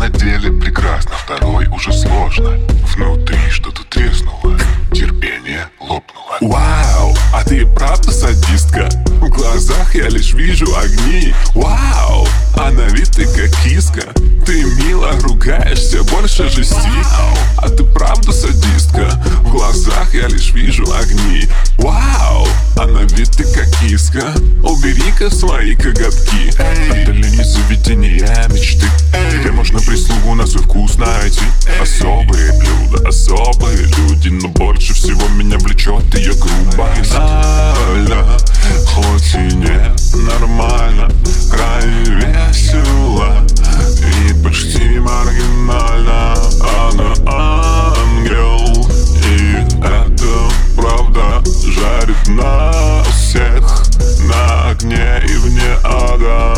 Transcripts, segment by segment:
на деле прекрасно, второй уже сложно. Внутри что-то треснуло, терпение лопнуло. Вау, а ты правда садистка? В глазах я лишь вижу огни. Вау, а на вид ты как киска. Ты мило ругаешься, больше жести. А ты правда садистка? В глазах я лишь вижу огни. Вау, а на вид ты как киска. Убери-ка свои коготки. Это ли не заведение мечты, где можно прислугу на свой вкус найти? Особые блюда, особые люди, но больше всего меня влечет ее грубость. Нормально, Хоть и не нормально, крайне весело и почти маргинально. Она ангел, и это правда жарит нас всех на огне и вне ада.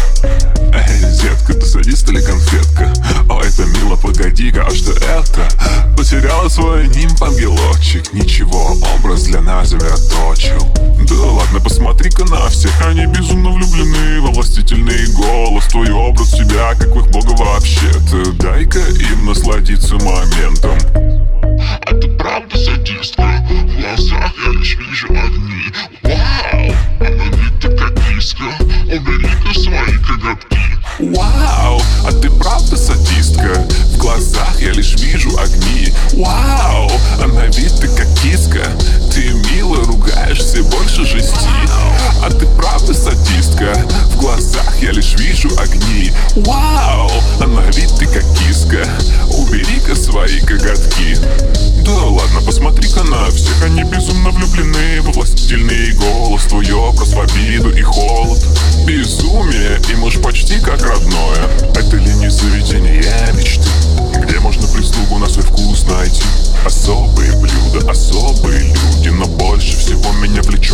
Эй, детка, ты садист или конфетка? О, это мило, погоди-ка, а что это? Потеряла свой нимб, ангелочек. Ничего, образ для нас заточил. Да ладно, посмотри-ка на всех. Они безумно влюблены во властительный голос. Твой образ себя, как в их бога вообще-то. Дай-ка им насладиться моментом. А ты правда садистка? В глазах я лишь вижу огни. Вау, а на вид ты как киска. Убери-ка свои коготки. Вау, а ты правда садистка? В глазах я лишь вижу огни. Вау, а на вид ты как киска. Ты мило ругаешься, больше жести. А ты правда садистка? В глазах я лишь вижу огни. Вау, а на вид ты как киска. Убери-ка свои коготки. Да ладно, посмотри-ка на всех. Они безумно влюблены во властительный голос. Твой образ в обиду и холод. Безумие им уж почти как родное. Это ли не заведение мечты, где можно прислугу на свой вкус найти? Особые блюда, особые люди, но больше всего меня влечет